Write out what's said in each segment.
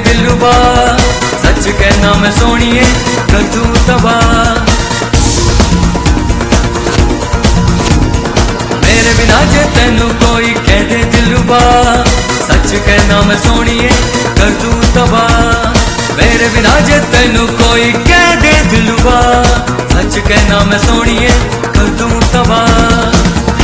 दिलरुबा, सच कहना मैं सोनिए कर दूं तबाह। मेरे बिना जे तेनू कोई कह दे दिलरुबा, सच कहना मैं सोनिए कर दूं तबाह। मेरे बिना जे तेनू कोई कह दे दिलरुबा, सच कहना मैं सोनिए कर दूं तबाह।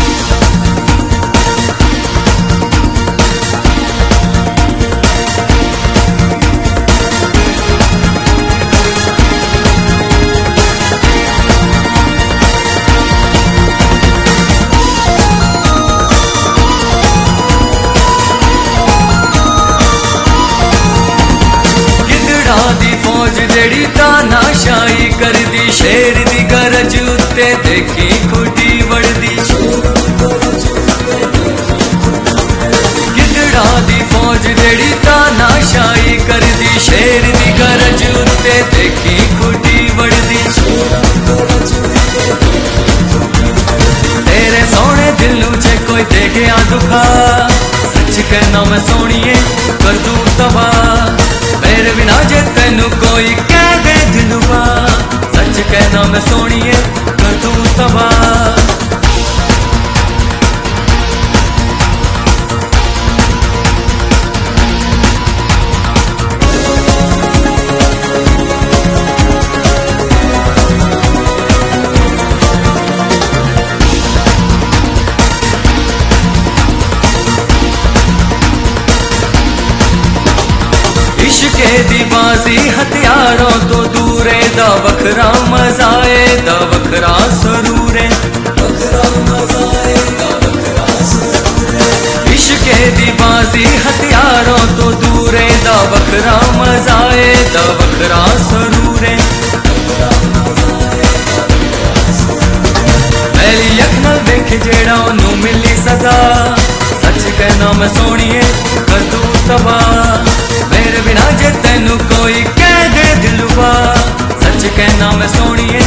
फौज जेड़ी तानाशाही कर दी, शेर दी गरज उत्ते देखी खुटी वड़दी। गिदड़ा दी फौज जेड़ी तानाशाही कर दी, शेर दी गरज उत्ते देखी खुटी वड़दी। तेरे सोने दिल नू जे कोई दे गया दुखा, सच कहना मैं सोनिए कर दूं तबाह। मेरे बिना जे तेनू कोई कह दे दिलरुबा, सच कहना मैं सोनिए कर दूं तबाह। इश्के दी बाजी हथियारों तो दूरे दा वखरा मजाए दा वखरा सरूरे। इश्के दी बाजी हथियारों तो दूरे दा वखरा मजाए दा वखरा सरूरे। पहली अख नाल देख जेड़ा ओनू मिली सजा, सच कहना मैं सोनिए कर दूं तबाह। मेरे बिना जे तेनू कोई कह दे दिलरुबा, सच कहना मैं सोनिए